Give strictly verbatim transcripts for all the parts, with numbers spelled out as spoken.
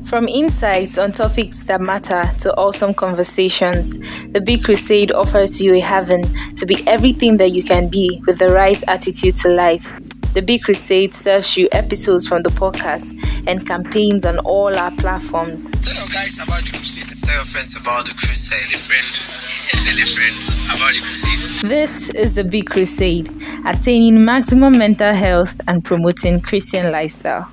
From insights on topics that matter to awesome conversations, the Big Crusade offers you a haven to be everything that you can be with the right attitude to life. The Big Crusade serves you episodes from the podcast and campaigns on all our platforms. Tell your guys about the crusade. Tell your friends about the crusade. Tell a friend, tell a friend about the crusade. This is the Big Crusade, attaining maximum mental health and promoting Christian lifestyle.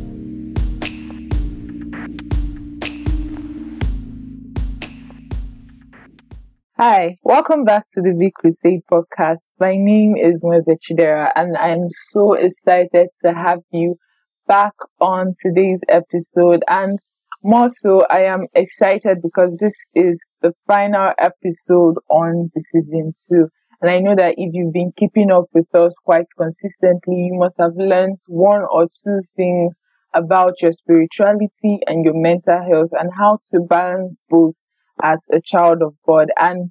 Hi, welcome back to the Big Crusade podcast. My name is Mweze Chidera, and I am so excited to have you back on today's episode. And more so, I am excited because this is the final episode on the season two. And I know that if you've been keeping up with us quite consistently, you must have learned one or two things about your spirituality and your mental health and how to balance both as a child of God. And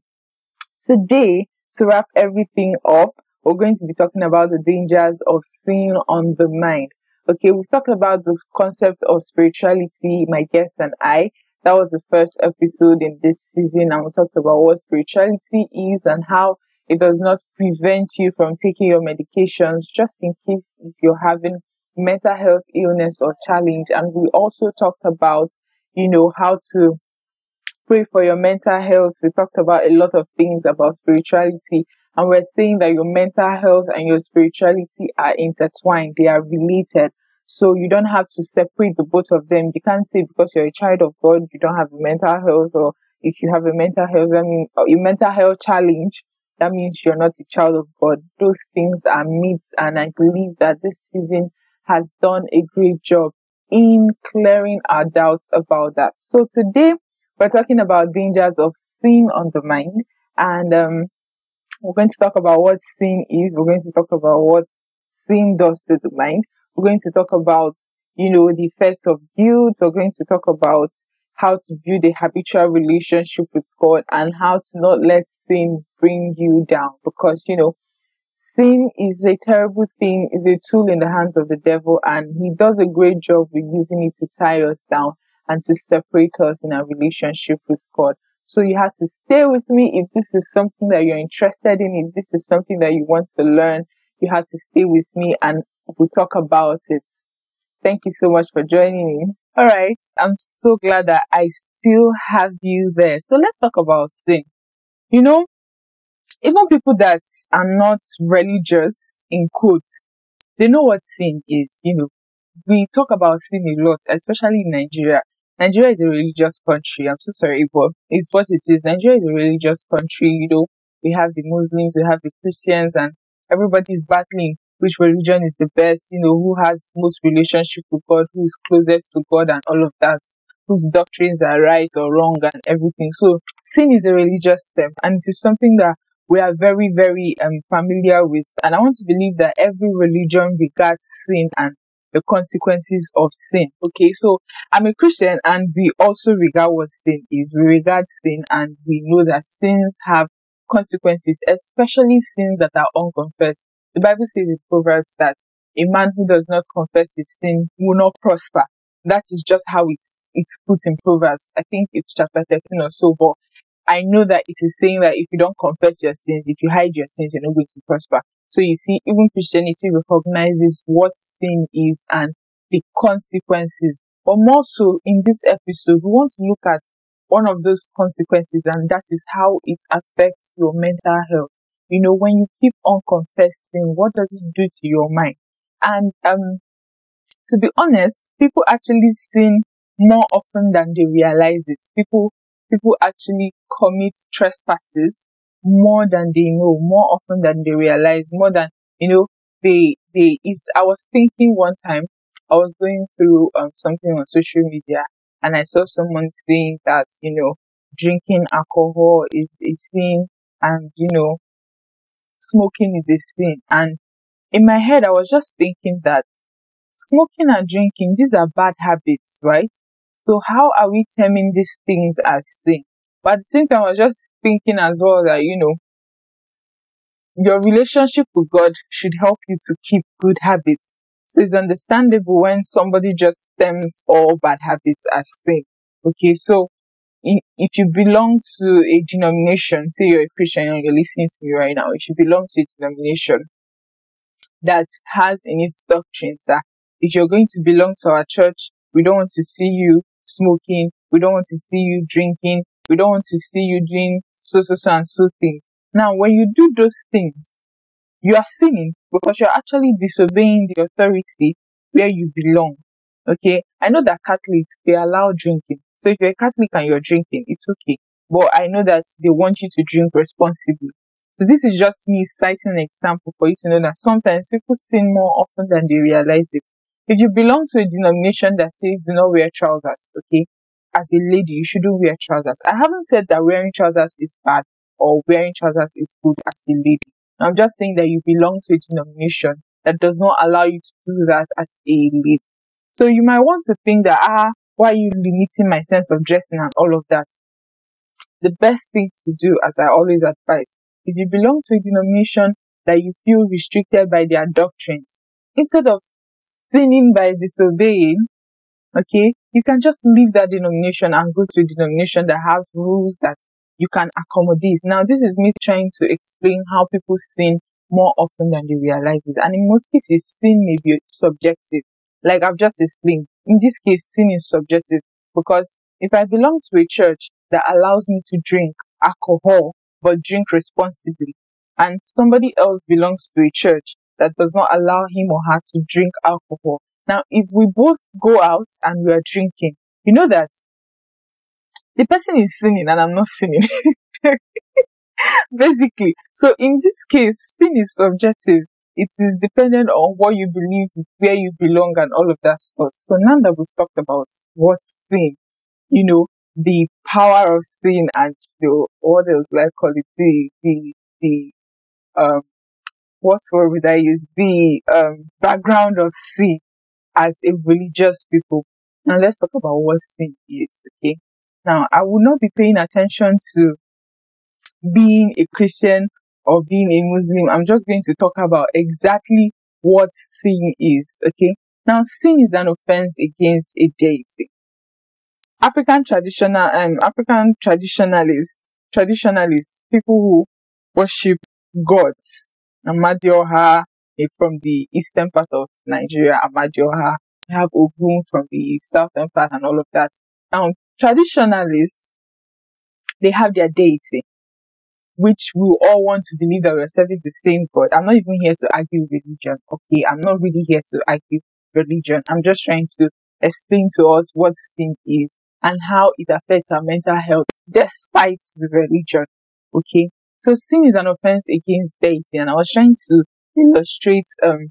today, to wrap everything up, we're going to be talking about the dangers of sin on the mind. Okay, we've talked about the concept of spirituality, my guest and I. That was the first episode in this season, and we talked about what spirituality is and how it does not prevent you from taking your medications just in case if you're having mental health illness or challenge. And we also talked about, you know, how to pray for your mental health. We talked about a lot of things about spirituality, and we're saying that your mental health and your spirituality are intertwined. They are related. So you don't have to separate the both of them. You can't say because you're a child of God, you don't have a mental health, or if you have a mental health, I mean, a mental health challenge, that means you're not a child of God. Those things are myths, and I believe that this season has done a great job in clearing our doubts about that. So today, we're talking about dangers of sin on the mind, and um, we're going to talk about what sin is. We're going to talk about what sin does to the mind. We're going to talk about, you know, the effects of guilt. We're going to talk about how to build a habitual relationship with God and how to not let sin bring you down. Because, you know, sin is a terrible thing, is a tool in the hands of the devil, and he does a great job with using it to tie us down and to separate us in our relationship with God. So you have to stay with me if this is something that you're interested in, if this is something that you want to learn, you have to stay with me and we'll talk about it. Thank you so much for joining me. All right, I'm so glad that I still have you there. So let's talk about sin. You know, even people that are not religious, in quotes, they know what sin is. You know, we talk about sin a lot, especially in Nigeria. Nigeria is a religious country. I'm so sorry, but it's what it is. Nigeria is a religious country. You know, we have the Muslims, we have the Christians, and everybody is battling which religion is the best, you know, who has most relationship with God, who is closest to God and all of that, whose doctrines are right or wrong and everything. So sin is a religious term, and it is something that we are very, very um, familiar with. And I want to believe that every religion regards sin and the consequences of sin. Okay, so I'm a Christian, and we also regard what sin is. We regard sin, and we know that sins have consequences, especially sins that are unconfessed. The Bible says in Proverbs that a man who does not confess his sin will not prosper. That is just how it's it's put in Proverbs. I think it's chapter thirteen or so, but I know that it is saying that if you don't confess your sins, if you hide your sins, you're not going to prosper. So you see, even Christianity recognizes what sin is and the consequences. But more so, in this episode, we want to look at one of those consequences, and that is how it affects your mental health. You know, when you keep on confessing, what does it do to your mind? And um, to be honest, people actually sin more often than they realize it. People, people actually commit trespasses more than they know, more often than they realize, more than, you know, they, they, is, I was thinking one time, I was going through um, something on social media, and I saw someone saying that, you know, drinking alcohol is a sin, and, you know, smoking is a sin. And in my head, I was just thinking that smoking and drinking, these are bad habits, right? So how are we terming these things as sin? But at the same time, I was just thinking as well that, you know, your relationship with God should help you to keep good habits. So it's understandable when somebody just stems all bad habits as sin. Okay, so if you belong to a denomination, say you're a Christian and you're listening to me right now, if you belong to a denomination that has in its doctrines that if you're going to belong to our church, we don't want to see you smoking, we don't want to see you drinking, we don't want to see you doing so, so, so, and so things. Now, when you do those things, you are sinning because you're actually disobeying the authority where you belong. Okay? I know that Catholics, they allow drinking. So if you're a Catholic and you're drinking, it's okay. But I know that they want you to drink responsibly. So this is just me citing an example for you to know that sometimes people sin more often than they realize it. If you belong to a denomination that says do not wear trousers, okay, as a lady, you shouldn't wear trousers. I haven't said that wearing trousers is bad or wearing trousers is good as a lady. I'm just saying that you belong to a denomination that does not allow you to do that as a lady. So you might want to think that, ah, why are you limiting my sense of dressing and all of that? The best thing to do, as I always advise, if you belong to a denomination that you feel restricted by their doctrines, instead of sinning by disobeying, okay, you can just leave that denomination and go to a denomination that has rules that you can accommodate. Now, this is me trying to explain how people sin more often than they realize it. And in most cases, sin may be subjective. Like I've just explained, in this case, sin is subjective because if I belong to a church that allows me to drink alcohol, but drink responsibly, and somebody else belongs to a church that does not allow him or her to drink alcohol. Now, if we both go out and we are drinking, you know that the person is sinning and I'm not sinning. Basically. So in this case, sin is subjective. It is dependent on what you believe, where you belong, and all of that sort. So now that we've talked about what's sin, you know, the power of sin and you know, what else do I call it? The the the um what word would I use? The um background of sin as a religious people. Now let's talk about what sin is, okay? Now I will not be paying attention to being a Christian or being a Muslim. I'm just going to talk about exactly what sin is, okay? Now, sin is an offense against a deity. African traditional, um, African traditionalists, traditionalists, people who worship gods, Amadioha from the eastern part of Nigeria, Amadioha, we have Ogun from the southern part and all of that. Now, traditionalists, they have their deity, which we all want to believe that we're serving the same God. I'm not even here to argue religion, okay? I'm not really here to argue religion. I'm just trying to explain to us what sin is and how it affects our mental health despite the religion, okay? So sin is an offense against deity, and I was trying to illustrate um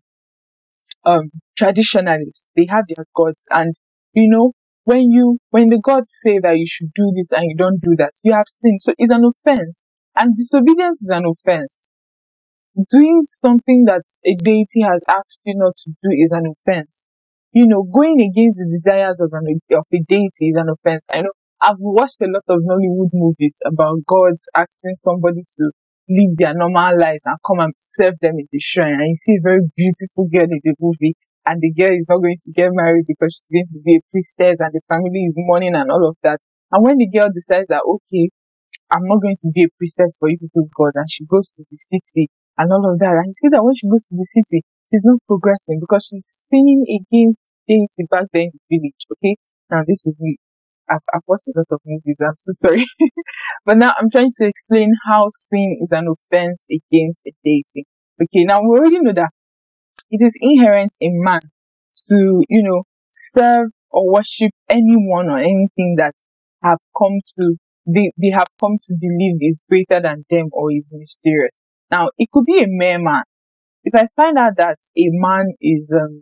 um traditionalists. They have their gods, and you know, when you when the gods say that you should do this and you don't do that, you have sinned. So it's an offense. And disobedience is an offense. Doing something that a deity has asked you not to do is an offense. You know, going against the desires of, an, of a deity is an offense. I know I've watched a lot of Nollywood movies about gods asking somebody to live their normal lives and come and serve them in the shrine. And you see a very beautiful girl in the movie, and the girl is not going to get married because she's going to be a priestess and the family is mourning and all of that. And when the girl decides that, okay, I'm not going to be a priestess for you people's God, and she goes to the city and all of that. And you see that when she goes to the city, she's not progressing because she's sinning against deity back there in the village, okay? Now, this is me. I've, I've watched a lot of movies, I'm so sorry. But now I'm trying to explain how sin is an offense against a deity. Okay, now we already know that it is inherent in man to, you know, serve or worship anyone or anything that have come to They, they have come to believe is greater than them or is mysterious. Now, it could be a mere man. If I find out that a man is, um,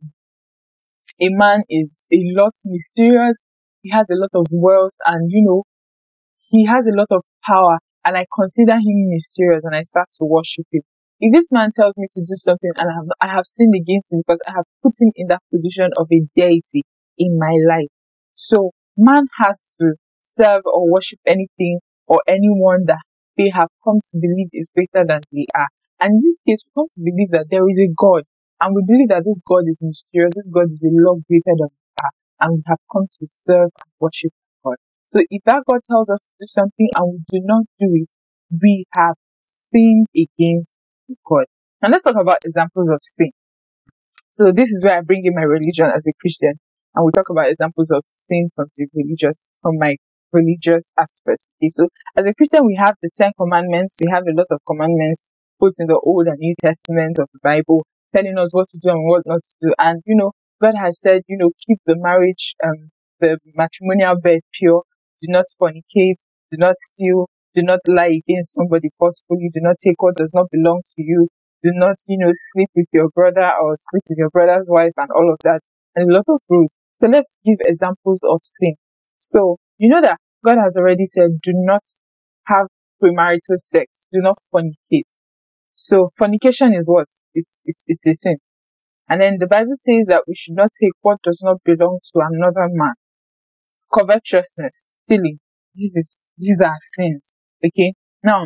a man is a lot mysterious, he has a lot of wealth and, you know, he has a lot of power, and I consider him mysterious and I start to worship him. If this man tells me to do something and I have, I have sinned against him because I have put him in that position of a deity in my life. So, man has to serve or worship anything or anyone that they have come to believe is greater than they are. And in this case, we come to believe that there is a God, And we believe that this God is mysterious, this God is a lot greater than we are, and we have come to serve and worship God. So if that God tells us to do something and we do not do it, we have sinned against God. And let's talk about examples of sin. So this is where I bring in my religion as a Christian, and we talk about examples of sin from the religious, from my religious aspect. Okay, so as a Christian, we have the Ten Commandments. We have a lot of commandments put in the Old and New Testament of the Bible, telling us what to do and what not to do. And you know, God has said, you know, keep the marriage, um, the matrimonial bed pure. Do not fornicate. Do not steal. Do not lie against somebody forcefully. Do not take what does not belong to you. Do not, you know, sleep with your brother or sleep with your brother's wife and all of that. And a lot of rules. So let's give examples of sin. So, you know that God has already said, do not have premarital sex. Do not fornicate. So fornication is what? It's, it's, it's a sin. And then the Bible says that we should not take what does not belong to another man. Covetousness, stealing. This is, these are sins. Okay? Now,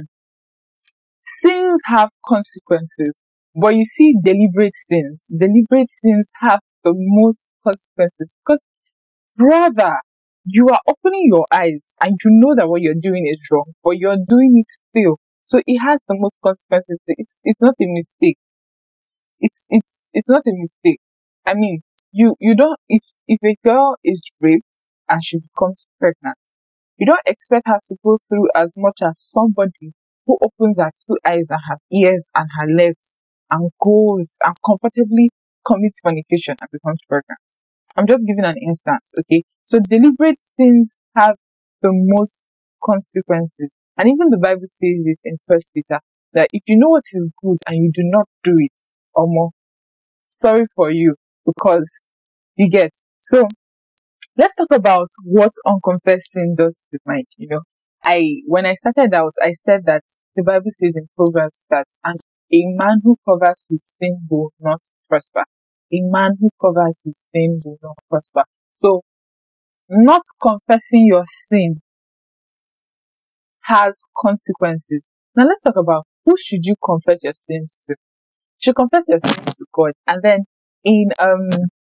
sins have consequences, but you see deliberate sins. Deliberate sins have the most consequences because, brother, you are opening your eyes and you know that what you're doing is wrong, but you're doing it still. So it has the most consequences. It's it's not a mistake. It's it's it's not a mistake. I mean, you you don't if if a girl is raped and she becomes pregnant, you don't expect her to go through as much as somebody who opens her two eyes and her ears and her legs and goes and comfortably commits fornication and becomes pregnant. I'm just giving an instance, okay? So deliberate sins have the most consequences. And even the Bible says it in First Peter, that if you know what is good and you do not do it, or more, sorry for you, because you get. So let's talk about what unconfessed sin does to the mind. You know, I when I started out, I said that the Bible says in Proverbs that and a man who covers his sin will not prosper. A man who covers his sin will not prosper. So, not confessing your sin has consequences. Now, let's talk about who should you confess your sins to. You should confess your sins to God. And then in um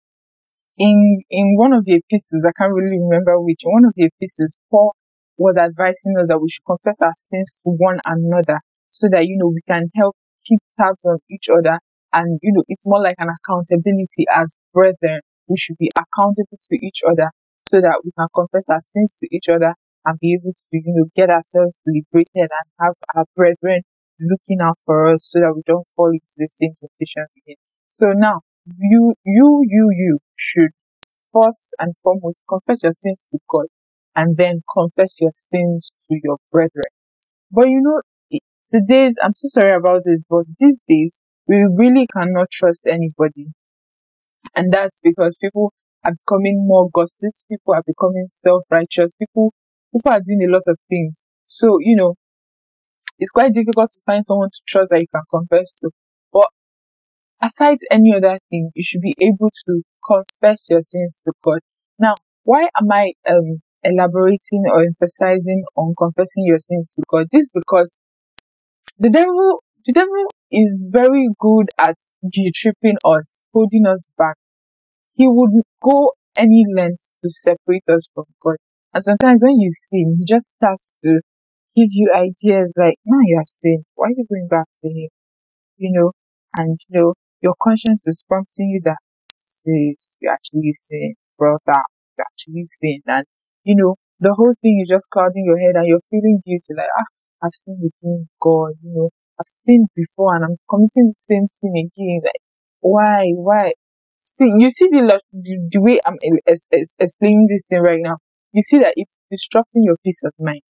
in in one of the epistles, I can't really remember which, in one of the epistles, Paul was advising us that we should confess our sins to one another so that, you know, we can help keep tabs on each other. And, you know, it's more like an accountability as brethren. We should be accountable to each other so that we can confess our sins to each other and be able to, you know, get ourselves liberated and have our brethren looking out for us so that we don't fall into the same temptation again. So now, you, you, you, you should first and foremost confess your sins to God and then confess your sins to your brethren. But you know, today's, I'm so sorry about this, but these days, we really cannot trust anybody. And that's because people are becoming more gossips, people are becoming self-righteous, people, people are doing a lot of things. So, you know, it's quite difficult to find someone to trust that you can confess to. But aside any other thing, you should be able to confess your sins to God. Now, why am I um elaborating or emphasizing on confessing your sins to God? This is because the devil, the devil is very good at guilt-tripping us, holding us back. He would go any length to separate us from God. And sometimes when you sin, he just starts to give you ideas like, now you have sinned, why are you going back to him? You know, and you know, your conscience is prompting you that, sis, you actually sin, brother, you actually sin. And, you know, the whole thing is just clouding your head and you're feeling guilty, like, ah, I've sinned against God, you know, I've sinned before and I'm committing the same sin again. Like, why, why? See, you see the, the, the way I'm es- es- explaining this thing right now. You see that it's disrupting your peace of mind.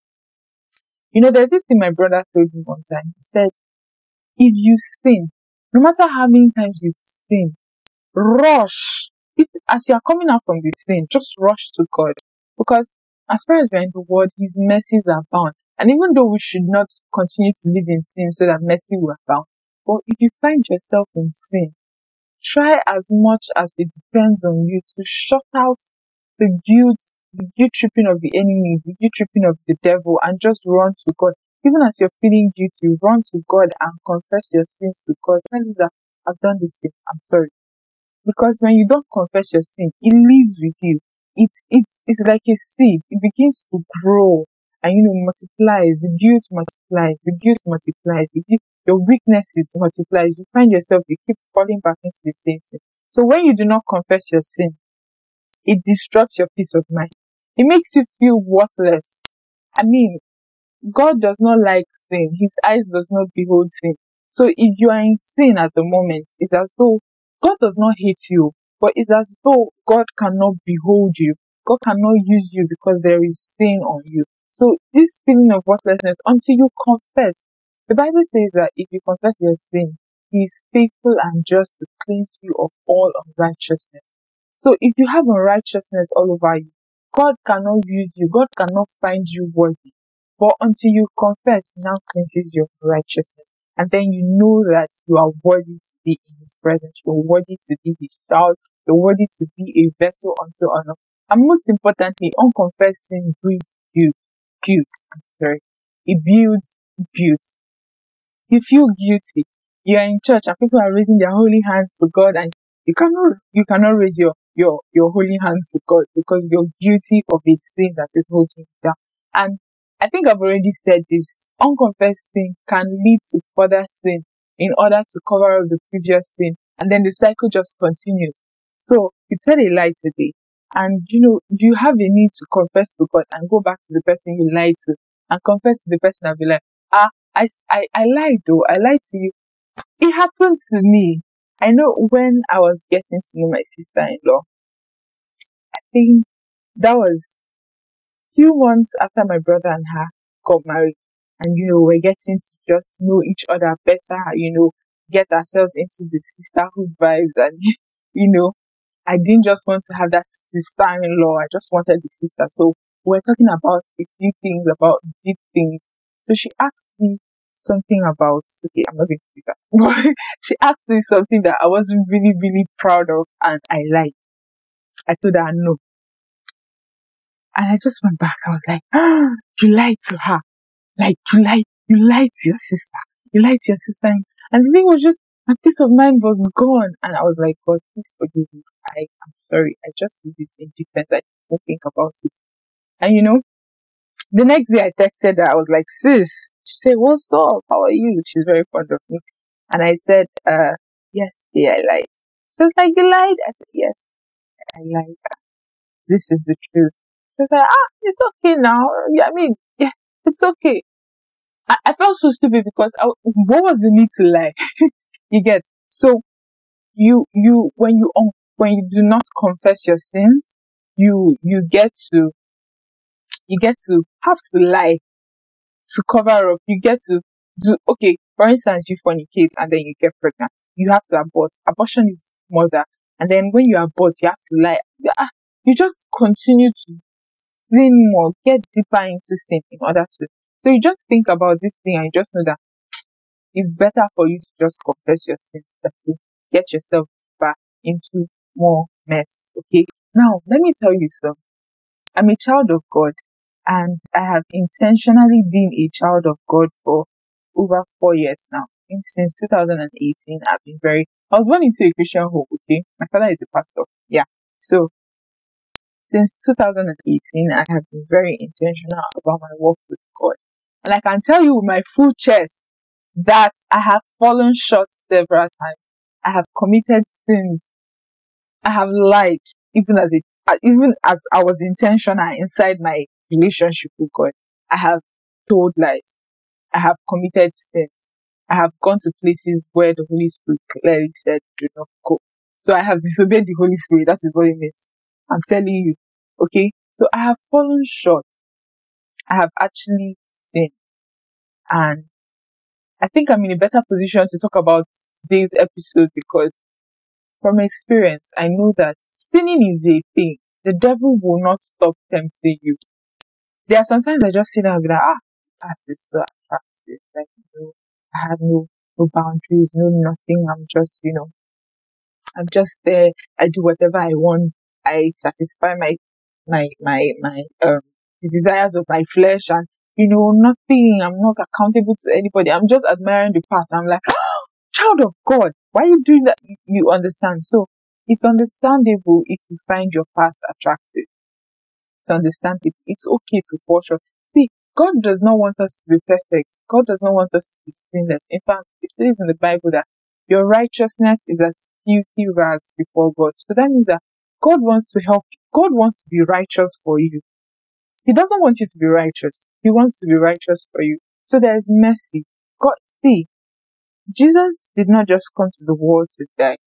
You know, there's this thing my brother told me one time. He said, if you sin, no matter how many times you sin, rush. If, as you are coming out from the sin, just rush to God. Because as far as we're in the world, his mercies are bound. And even though we should not continue to live in sin so that mercy will abound, but if you find yourself in sin, try as much as it depends on you to shut out the guilt, the guilt tripping of the enemy, the guilt tripping of the devil, and just run to God. Even as you're feeling guilty, run to God and confess your sins to God. Tell him that I've done this thing. I'm sorry. Because when you don't confess your sin, it lives with you. It, it, it's like a seed. It begins to grow and, you know, multiplies. The guilt multiplies. The guilt multiplies. The guilt, your weaknesses multiplies. You find yourself, you keep falling back into the same thing. So when you do not confess your sin, it disrupts your peace of mind. It makes you feel worthless. I mean, God does not like sin. His eyes does not behold sin. So if you are in sin at the moment, it's as though God does not hate you, but it's as though God cannot behold you. God cannot use you because there is sin on you. So this feeling of worthlessness, until you confess, the Bible says that if you confess your sin, He is faithful and just to cleanse you of all unrighteousness. So if you have unrighteousness all over you, God cannot use you. God cannot find you worthy. But until you confess, He now cleanses your righteousness. And then you know that you are worthy to be in His presence. You're worthy to be His child. You're worthy to be a vessel unto honor. And most importantly, unconfessed sin breeds guilt. Guilt. I'm sorry. It builds guilt. You feel guilty. You are in church and people are raising their holy hands to God, and you cannot, you cannot raise your, your, your holy hands to God because you're guilty of a sin that is holding you down. And I think I've already said this. Unconfessed sin can lead to further sin in order to cover up the previous sin. And then the cycle just continues. So you tell a lie today and, you know, you have a need to confess to God and go back to the person you lied to and confess to the person and be like, ah, I, I, I lied though. I lied to you. It happened to me. I know when I was getting to know my sister-in-law, I think that was few months after my brother and her got married, and you know we're getting to just know each other better, you know, get ourselves into the sisterhood vibes, and you know, I didn't just want to have that sister-in-law, I just wanted the sister. So we're talking about a few things, about deep things. So she asked me something about, okay, I'm not going to do that. She asked me something that I wasn't really, really proud of, and I lied. I told her no. And I just went back. I was like, ah, you lied to her. Like, you lied, you lied to your sister. You lied to your sister. And the thing was just, my peace of mind was gone. And I was like, God, please forgive me. I am sorry. I just did this in defense. I didn't think about it. And you know, the next day I texted her. I was like, sis. She said, what's up? How are you? She's very fond of me. And I said, uh, yesterday I lied. She was like, you lied? I said, yes, I lied. This is the truth. She was like, ah, it's okay now. Yeah, I mean, yeah, it's okay. I, I felt so stupid because I, what was the need to lie? You get? So, you, you, when you, um, when you do not confess your sins, you, you get to, you get to have to lie to cover up. You get to do, okay, for instance, you fornicate and then you get pregnant. You have to abort. Abortion is murder. And then when you abort, you have to lie. You just continue to sin more, get deeper into sin in order to. So you just think about this thing and you just know that it's better for you to just confess your sins than to get yourself deeper into more mess. Okay. Now, let me tell you something. I'm a child of God and I have intentionally been a child of God for over four years now. Since two thousand eighteen, I've been very, I was born into a Christian home. Okay. My father is a pastor. Yeah. So, since two thousand eighteen, I have been very intentional about my walk with God. And I can tell you with my full chest that I have fallen short several times. I have committed sins. I have lied, even as it, even as I was intentional inside my relationship with God. I have told lies. I have committed sins. I have gone to places where the Holy Spirit clearly said, do not go. So I have disobeyed the Holy Spirit. That is what it means. I'm telling you. Okay? So I have fallen short. I have actually sinned. And I think I'm in a better position to talk about today's episode because from experience, I know that sinning is a thing. The devil will not stop tempting you. There are sometimes I just sit down and be like, ah, past is so attractive. Like, you know, I have no, no boundaries, no nothing. I'm just, you know, I'm just there. I do whatever I want. I satisfy my, my, my, my, um, the desires of my flesh and, you know, nothing. I'm not accountable to anybody. I'm just admiring the past. I'm like, oh, child of God. Why are you doing that? You, you understand? So it's understandable if you find your past attractive. It's understandable. It's okay to fall short. See, God does not want us to be perfect. God does not want us to be sinless. In fact, it says in the Bible that your righteousness is as filthy rags before God. So that means that God wants to help you. God wants to be righteous for you. He doesn't want you to be righteous. He wants to be righteous for you. So there is mercy. God, see, Jesus did not just come to the world to die.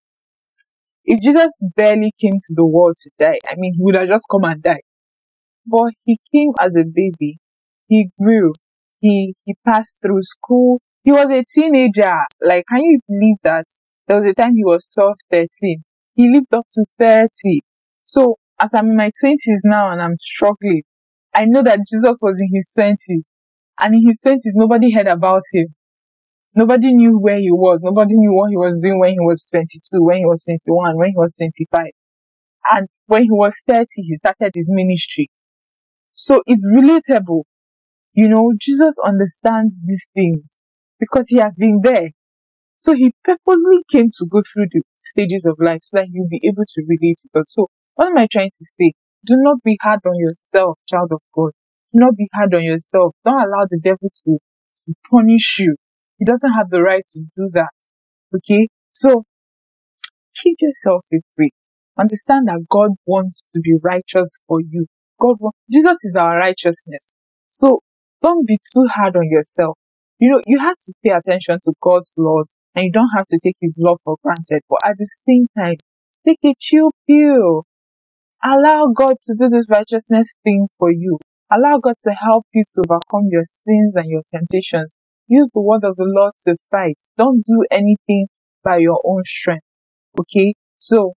If Jesus barely came to the world to die, I mean, he would have just come and died. But he came as a baby. He grew. He he passed through school. He was a teenager. Like, can you believe that? There was a time he was twelve, thirteen. He lived up to thirty. So, as I'm in my twenties now and I'm struggling, I know that Jesus was in his twenties. And in his twenties, nobody heard about him. Nobody knew where he was. Nobody knew what he was doing when he was twenty-two, when he was twenty-one, when he was twenty-five. And when he was thirty, he started his ministry. So it's relatable. You know, Jesus understands these things because he has been there. So he purposely came to go through the stages of life so that you'll be able to relate with us. So what am I trying to say? Do not be hard on yourself, child of God. Do not be hard on yourself. Don't allow the devil to, to punish you. He doesn't have the right to do that. Okay? So keep yourself a break. Understand that God wants to be righteous for you. God wants, Jesus is our righteousness. So don't be too hard on yourself. You know, you have to pay attention to God's laws and you don't have to take his law for granted. But at the same time, take a chill pill. Allow God to do this righteousness thing for you. Allow God to help you to overcome your sins and your temptations. Use the word of the Lord to fight. Don't do anything by your own strength. Okay? So,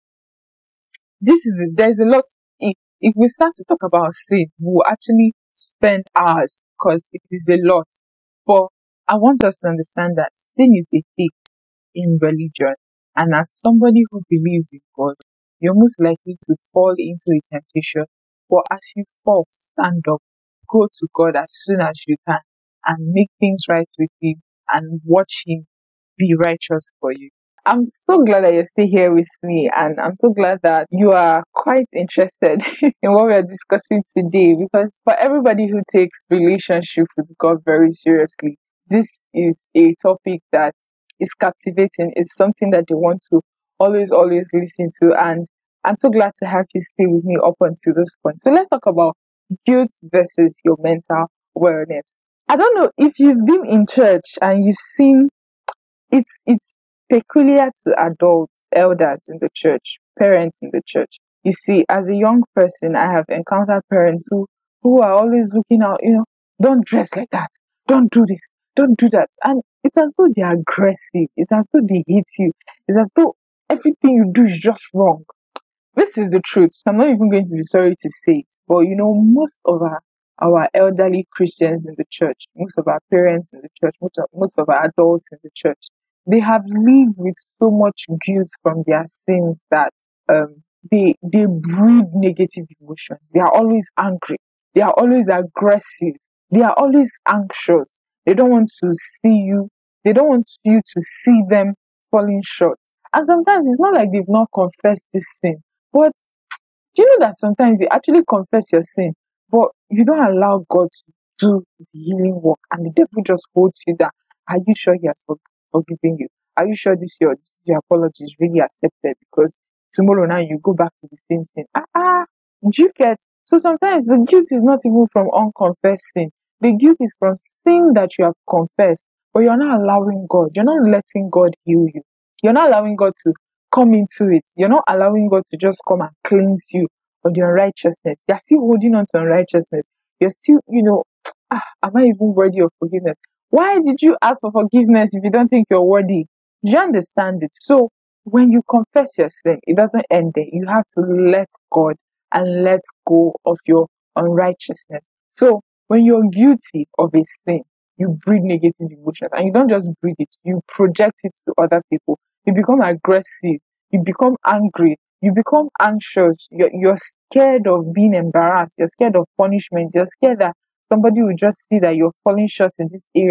this is it. There's a lot. If, if we start to talk about sin, we'll actually spend hours because it is a lot. But I want us to understand that sin is a thing in religion. And as somebody who believes in God, you're most likely to fall into a temptation. But as you fall, stand up, go to God as soon as you can and make things right with him and watch him be righteous for you. I'm so glad that you're still here with me, and I'm so glad that you are quite interested in what we are discussing today, because for everybody who takes relationship with God very seriously, this is a topic that is captivating. It's something that they want to always, always listen to, and I'm so glad to have you stay with me up until this point. So let's talk about guilt versus your mental wellness. I don't know if you've been in church and you've seen it's it's peculiar to adults, elders in the church, parents in the church. You see, as a young person, I have encountered parents who, who are always looking out, you know, don't dress like that, don't do this, don't do that. And it's as though they're aggressive, it's as though they hate you, it's as though everything you do is just wrong. This is the truth. I'm not even going to be sorry to say it, but you know, most of our our elderly Christians in the church, most of our parents in the church, most of, most of our adults in the church, they have lived with so much guilt from their sins that um, they they breed negative emotions. They are always angry. They are always aggressive. They are always anxious. They don't want to see you. They don't want you to see them falling short. And sometimes it's not like they've not confessed this sin. But do you know that sometimes you actually confess your sin, but you don't allow God to do the healing work, and the devil just holds you down? Are you sure he has forgiven? forgiving you? Are you sure this your your apology is really accepted? Because tomorrow now you go back to the same sin. Ah, ah, do you get? So sometimes the guilt is not even from unconfessed sin. The guilt is from sin that you have confessed, but you're not allowing God. You're not letting God heal you. You're not allowing God to come into it. You're not allowing God to just come and cleanse you of your unrighteousness. You're still holding on to unrighteousness. You're still, you know, ah, am I even worthy of forgiveness? Why did you ask for forgiveness if you don't think you're worthy? Do you understand it? So when you confess your sin, it doesn't end there. You have to let God and let go of your unrighteousness. So when you're guilty of a sin, you breed negative emotions, and you don't just breed it, you project it to other people. You become aggressive, you become angry, you become anxious, you're, you're scared of being embarrassed, you're scared of punishment, you're scared that somebody will just see that you're falling short in this area.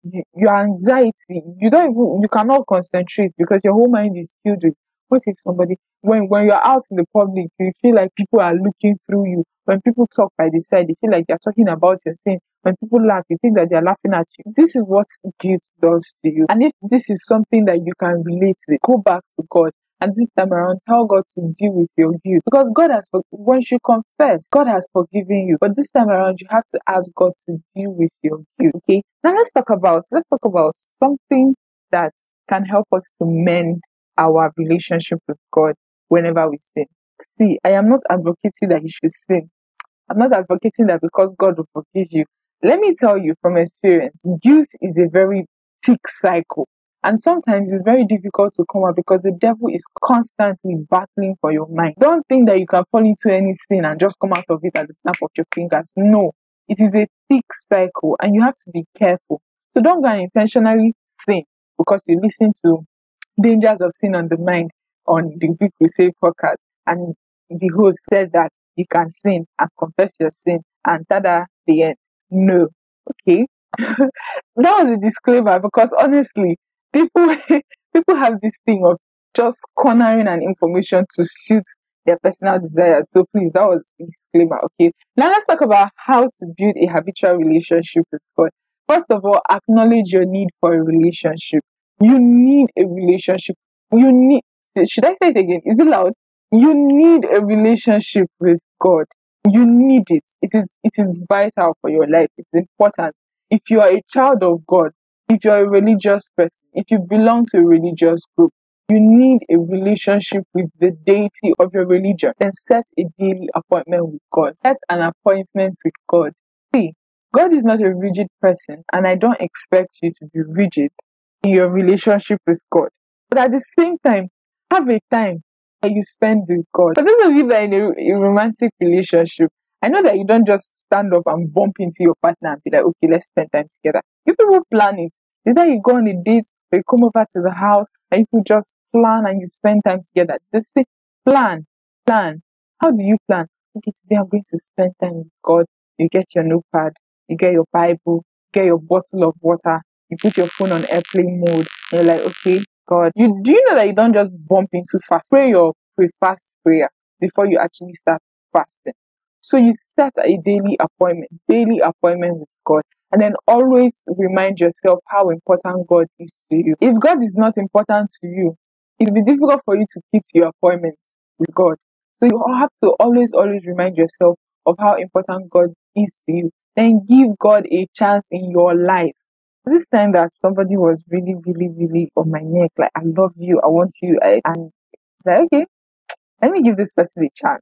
you, your anxiety, you don't even, you cannot concentrate because your whole mind is filled with, what if somebody, when, when you're out in the public, you feel like people are looking through you. When people talk by the side, you feel like they're talking about your sin. When people laugh, you think that they're laughing at you. This is what guilt does to you. And if this is something that you can relate with, go back to God. And this time around, tell God to deal with your guilt. Because God has, once you confess, God has forgiven you. But this time around, you have to ask God to deal with your guilt. Okay? Now let's talk about, let's talk about something that can help us to mend our relationship with God whenever we sin. See, I am not advocating that you should sin. I'm not advocating that because God will forgive you. Let me tell you from experience, guilt is a very thick cycle. And sometimes it's very difficult to come out because the devil is constantly battling for your mind. Don't think that you can fall into any sin and just come out of it at the snap of your fingers. No, it is a thick cycle and you have to be careful. So don't go and intentionally sin because you listen to Dangers of Sin on the Mind on the Big Crusade podcast. And the host said that you can sin and confess your sin and tada, the end. No. Okay? That was a disclaimer because honestly, people people have this thing of just cornering an information to suit their personal desires. So please, that was a disclaimer. Okay? Now let's talk about how to build a habitual relationship with God. First of all, acknowledge your need for a relationship. You need a relationship. You need, should I say it again? Is it loud? You need a relationship with God. You need it. It is, it is vital for your life. It's important. If you are a child of God, if you're a religious person, if you belong to a religious group, you need a relationship with the deity of your religion. Then set a daily appointment with God. Set an appointment with God. See, God is not a rigid person, and I don't expect you to be rigid in your relationship with God. But at the same time, have a time that you spend with God. For those of you that are in a, a romantic relationship, I know that you don't just stand up and bump into your partner and be like, okay, let's spend time together. You people plan it. Is that you go on a date or you come over to the house and you just plan and you spend time together. Just say, plan, plan. How do you plan? Okay, today I'm going to spend time with God. You get your notepad, you get your Bible, you get your bottle of water, you put your phone on airplane mode, and you're like, okay, God. You do you know that you don't just bump into fast? Pray your pre-fast prayer before you actually start fasting. So you set a daily appointment, daily appointment with God. And then always remind yourself how important God is to you. If God is not important to you, it'll be difficult for you to keep to your appointment with God. So you have to always, always remind yourself of how important God is to you. Then give God a chance in your life. This time that somebody was really, really, really on my neck, like, I love you, I want you. I, and it's like, okay, let me give this person a chance.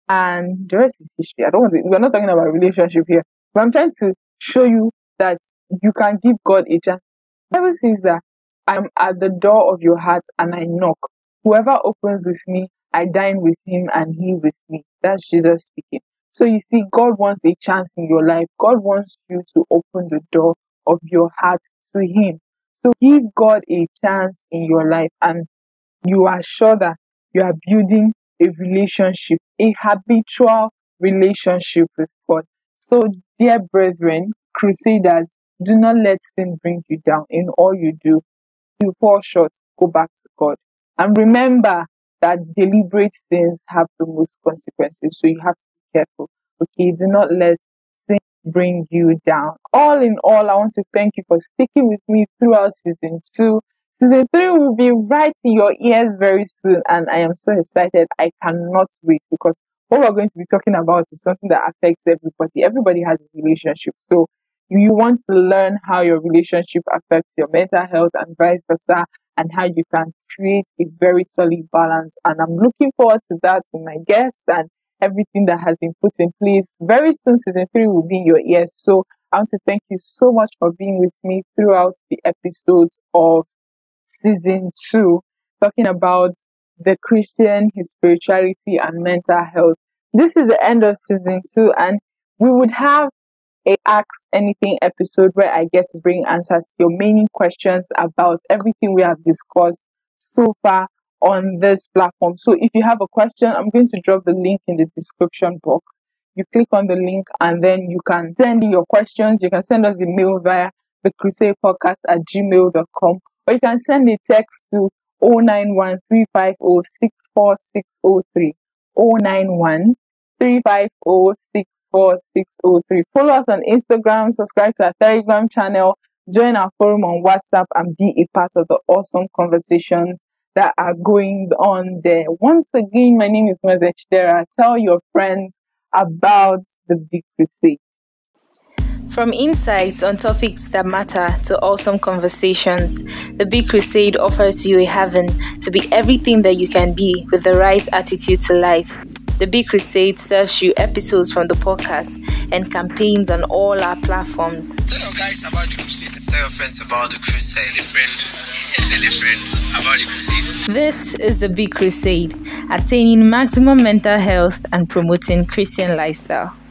And the rest is history. I don't want to, we're not talking about relationship here, but I'm trying to show you that you can give God a chance. The Bible says that I'm at the door of your heart and I knock. Whoever opens with me, I dine with him and he with me. That's Jesus speaking. So you see, God wants a chance in your life. God wants you to open the door of your heart to him. So give God a chance in your life and you are sure that you are building a relationship, a habitual relationship with God. So, dear brethren, crusaders, do not let sin bring you down. In all you do, you fall short, go back to God. And remember that deliberate sins have the most consequences. So you have to be careful. Okay, do not let sin bring you down. All in all, I want to thank you for sticking with me throughout season two. Season three will be right in your ears very soon, and I am so excited. I cannot wait because what we're going to be talking about is something that affects everybody. Everybody has a relationship. So you want to learn how your relationship affects your mental health and vice versa, and how you can create a very solid balance. And I'm looking forward to that with my guests and everything that has been put in place. Very soon, season three will be in your ears. So I want to thank you so much for being with me throughout the episodes of season two, talking about the Christian, his spirituality, and mental health. This is the end of season two, and we would have a Ask Anything episode where I get to bring answers to your many questions about everything we have discussed so far on this platform. So if you have a question, I'm going to drop the link in the description box. You click on the link and then you can send your questions. You can send us a mail via the crusade podcast at gmail dot com, or you can send a text to zero nine one three five zero six four six zero three. zero nine one three five zero six four six zero three. Follow us on Instagram, subscribe to our Telegram channel, join our forum on WhatsApp, and be a part of the awesome conversations that are going on there. Once again, my name is Nweze Chidera. Tell your friends about the Big Crusade. From insights on topics that matter to awesome conversations, the Big Crusade offers you a haven to be everything that you can be with the right attitude to life. The Big Crusade serves you episodes from the podcast and campaigns on all our platforms. Tell your guys about the crusade. Tell your friends about the crusade. Tell a friend, tell a friend about the crusade. This is the Big Crusade, attaining maximum mental health and promoting Christian lifestyle.